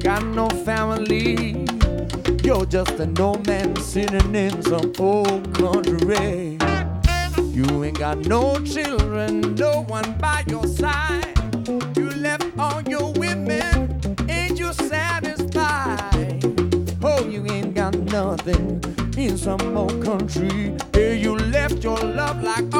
got no family. You're just an old man sitting in some old country. You ain't got no children, no one by your side. You left all your women, ain't you satisfied? Oh, you ain't got nothing in some old country. Hey, you left your love like